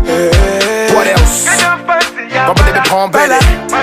What else? Bubble the palm belly.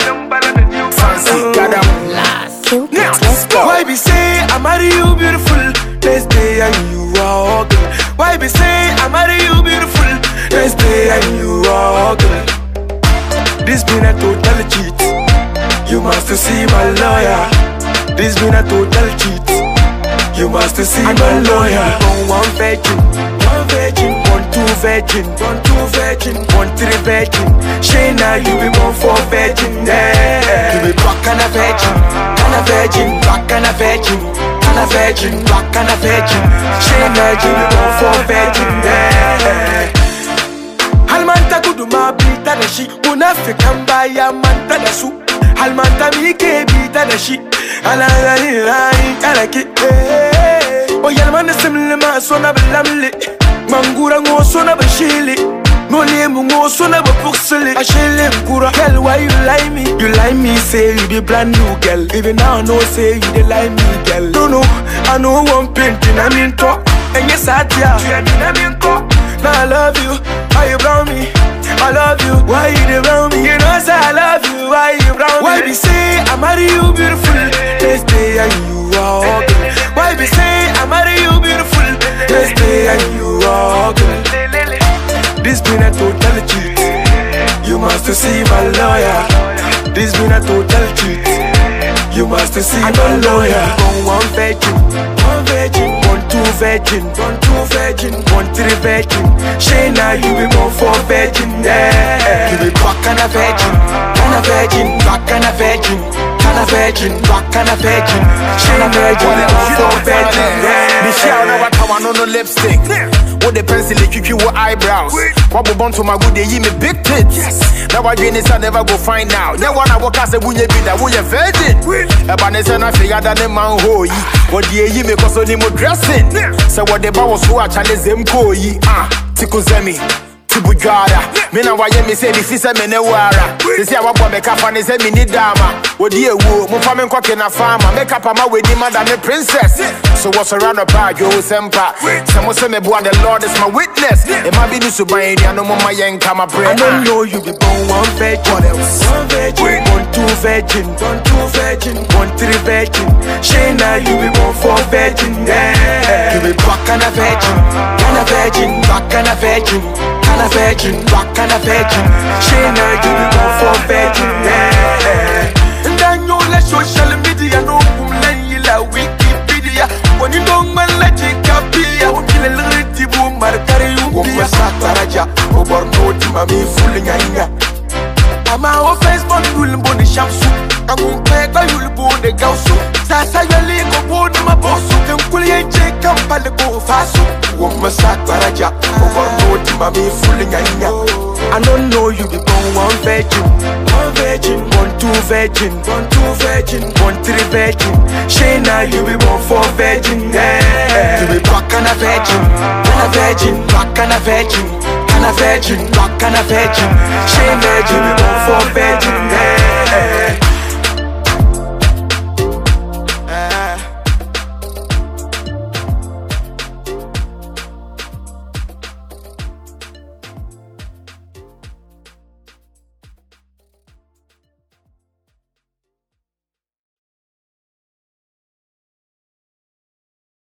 Fancy, got them. Now, let's go. Why be say I marry you beautiful? Next day and you are ugly. Why be say I marry you beautiful? Next day and you are ugly. This been a total cheat. You must see my lawyer. This been a total cheat. You must see my lawyer. One virgin, one two virgin, one two virgin, one three virgin. Shayna, you be born for virgin. Yeah. You be back and a virgin, back and a virgin, and a virgin, back and a virgin. Shayna, you be born for virgin. Yeah. Halmanta kudu mabita da shi, munafikan baya manta da su. Halmanta mi ke bita da shi, ala rai kalaki. O yalman simle ma sona belamle, mangura ngo sona bashili. No name ngo sona bapuksele. Ashele kura, girl why you like me? You like me say you be brand new girl. Even now I know say you dey like me girl. No no, I know one painting I mean talk. And yes I tell you I mean talk. Now I love you, why you brown me? I love you, why you dey brown me? You know say I love you, why you brown me? Why be say I marry you beautiful? Next day and you are ugly. Why be say I marry you beautiful? Next day and you are ugly. This been a total cheat. You must see my lawyer. This been a total cheat. You must see my lawyer. One virgin, one two virgin, one two virgin, one three virgin. Shayna, you be born for virgin. Yeah. You be back and a virgin, back and a virgin, and a virgin, back and a virgin. Shayna, you be born for virgin. Yeah. Michelle, now I want no lipstick. With the pencil, you with eyebrows. What we born to my good, they give me big tits. Now I dream this I never go find out. Now when I walk out, say we be that we a virgin. Ebenezer I figure that the man hoy. What the ye make us only more dressing. So what the bar was so I challenge them koi. Tikuzemi. Bugada, me na why me say if is a menewara. They say I want to make up and say me need dama. What do you woo? My family cooking a farmer. Make up my wedding man than a princess. So what's around the bar, yo, sempa. Someone say me boy, the Lord is my witness. It might be new to buy no more my young camera. I don't know you be born one virgin. What else? One virgin, one two virgin, one two virgin, one three virgin. Shayna, you be born for virgin. Yeah. You be back and a virgin, back and a virgin. And a virgin, back and a virgin. Shayna, you be born for virgin. Yeah. And I know la social media no kumlen la Wikipedia. When you don't man la jikapia, ukile liriti bu markari yumbia. Sakaraja, oborno di mami fulinya. Ama o Facebook yulbo ni shamsu. Amu pega yulbo de gausu. Sasa yali ko boni mabosu. Kenkuli yeche kampale ko fasu. Woma sakaraja, oborno di mami fulinya. I don't know you be born one virgin, one two virgin, one two virgin, one three virgin. Shayna, you be born for virgin. Yeah. You be back and a virgin, back and a virgin, and a virgin, back and a virgin. Shayna, you be born for virgin. Yeah.